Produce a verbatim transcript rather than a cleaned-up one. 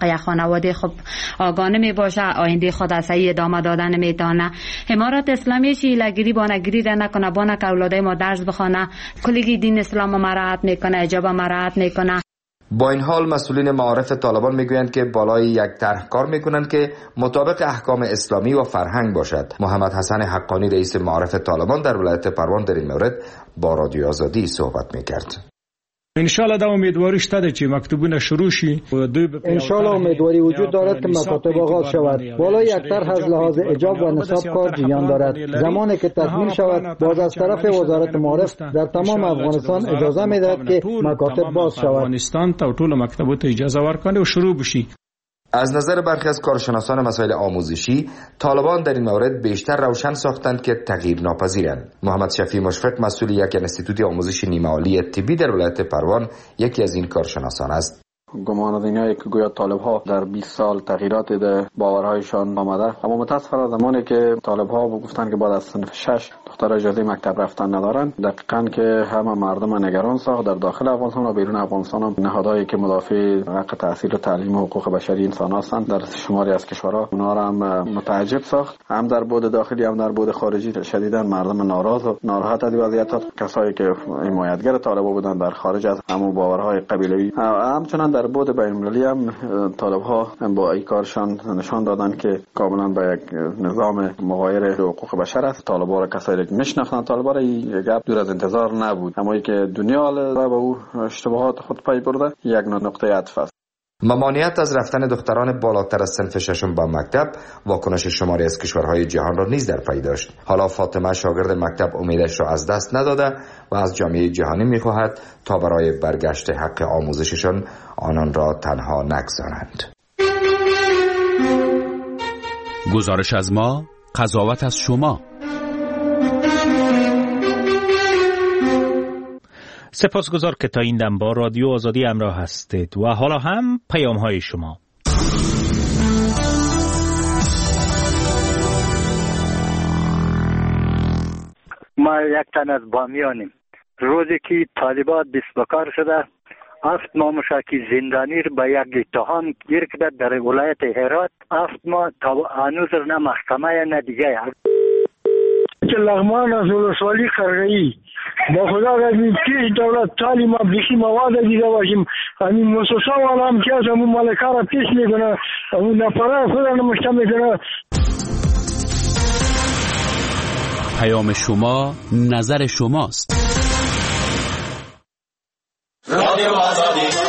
یک خانواده خب آگاه می باشه، آینده خود از صحیح ادامه دادن میتونه. امارات اسلامی شیلگیری بانگیری را نکنه، بانه که اولادای ما درس بخونه، کلیگی دین اسلام مراعات میکنه، حجاب مراعات میکنه. با این حال مسئولین معارف طالبان میگویند که بالای یک طرح کار میکنند که مطابق احکام اسلامی و فرهنگ باشد. محمد حسن حقانی رئیس معارف طالبان در ولایت پروان در این مورد با رادیو آزادی صحبت میکرد. انشالله دا امیدواری شده که مکتوبونه شروع شي. انشالله امیدواری وجود دارد که مکاتب آغاز شود. بالای یک طرح از لحاظ حجاب و نصاب کار جریان دارد. زمانی که تکمیل شود باز از طرف وزارت معارف در تمام افغانستان اجازه میدهد که مکاتب باز شود. افغانستان تا ټول مکتبات اجازه ورکړي او شروع بشي. از نظر برخی از کارشناسان مسائل آموزشی، طالبان در این مورد بیشتر روشن ساختند که تغییر ناپذیرند. محمد شفیع مشفق مسئول یک انستیتوت آموزش نیمه عالی طبی در ولایت پروان یکی از این کارشناسان است. گمان از اینایی که گویا طالب ها در بیست سال تغییرات در باورهایشان آمده، اما متاسفانه زمانی که طالب ها گفتن که بعد از صنف شش دختر اجازه مکتب رفتن ندارن، دقیقاً که همه مردم نگران ساخت در داخل افغانستان و بیرون افغانستان هم نهادهایی که مدافع حق تحصیل و تعلیم و حقوق بشری انسان هستند در شماری از کشورها اونها را هم متعجب ساخت. هم در بود داخلی هم در بود خارجی شدیداً مردم ناراض و ناراحت از وضعیت، کسایی که حمایتگر طالبان بودند در خارج از همون باورهای قبیلوی، همچنان در بود بین‌المللی هم طالب ها با این کارشان نشان دادن که کاملا به یک نظام مغایر حقوق بشر است. طالبان را کسایی که میشناختن طالبان را این گپ دور از انتظار نبود، اما ای که دنیا را به او اشتباهات خود پی برده یک نقطه عطف است. ممانعت از رفتن دختران بالاتر از صنف ششم به مکتب واکنش شماری از کشورهای جهان را نیز در پی داشت. حالا فاطمه شاگرد مکتب امیدش را از دست نداده و از جامعه جهانی می‌خواهد تا برای برگشت حق آموزششان آنان را تنها نگذارند. گزارش از ما، قضاوت از شما. سپاسگزار که تا این دم با رادیو آزادی همراه هستید و حالا هم پیام های شما. ما یک تن از بامیانیم. روزی که طالبات دست به کار شده، افت ما مشاکی زندانی رو به یک اتهام گیر کرده در ولایت هرات. افت ما تا هنوز نه محکمه نه دیگه. که لغمان از ولسوالی قرغه‌ای با خدا رضی پیش دولت تعلیم ابلیسی مواد دیده باشیم. همین مؤسسه والا هم که از همون مالکه را پیش میکنه، همون نفره خود را نمشته میکنه. پیام شما، نظر شماست. رادیو آزادی